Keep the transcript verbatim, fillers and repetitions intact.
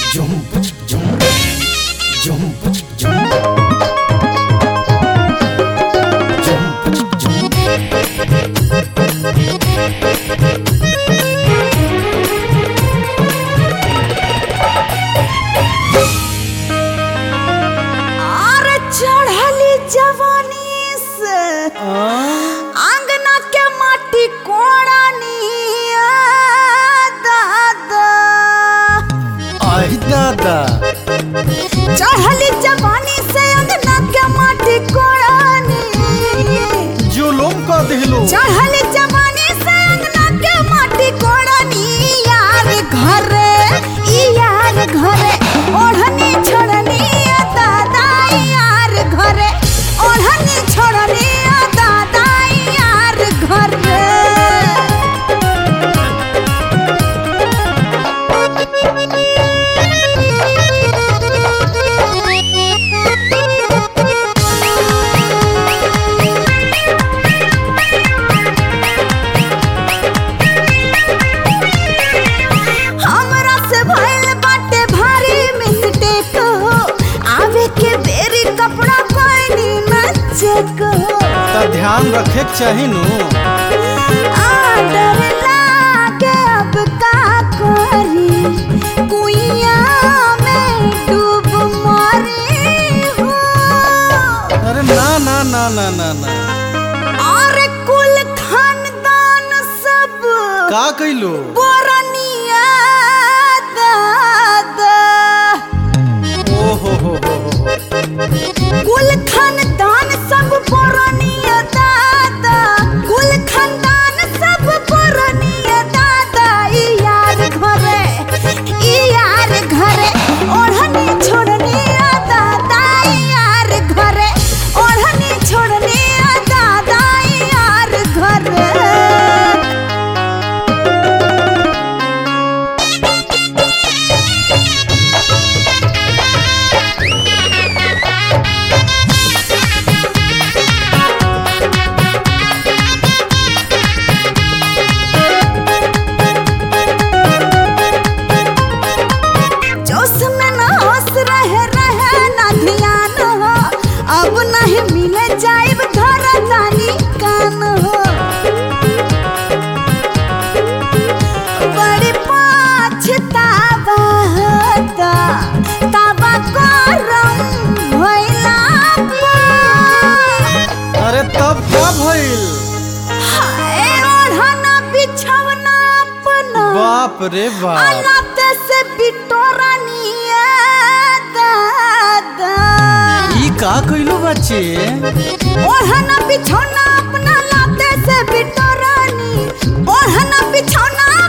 चढ़ली जवानी से आंगना के माटी कोड़ानी दादा आई दादा चढ़ली जवानी से आंगना के माटी कोड़ानी जुलुम का दिलो चढ़ली जवानी से आंगना के माटी कोड़ानी यार घरे ई यार घरे ओढ़नी छोड़नी दादा यार घरे ओढ़नी छोड़नी दादा यार घरे हमरा से भइल बाटे भारी मिस्टेक हो आवे के बेरी कपड़ा कोइनी न चेक हो ता ध्यान रखे के चाही नु आ डर लागे अब का करी कुइया में डूब मरी हो अरे ना ना ना ना ना ना और कुल खानदान सब का कइलो बोरनिया दादा ओ हो हो हो हो कुल खानदान सब बोरनिया दादा कुल खानदान सब बोरनिया दादा ई यार घरे ई यार घरे ओढ़नी छोड़नी दादा ई यार घरे ओढ़नी छोड़नी दादा ई यार घरे जोश में न होश रहे रहे ना ध्यान हो अब नहीं मिले जाइब घर तानी कान हो बड़ी पछतावा होता ताबा करम भइला अरे तब का भइल हाय ओढ़ना बिछवना अपना बाप रे बाप अलाते से बिटोरानी दादा ई का कइलो बच्चे ओढ़ना बिछौना अपना लाते से बिटोरानी ओढ़ना बिछौना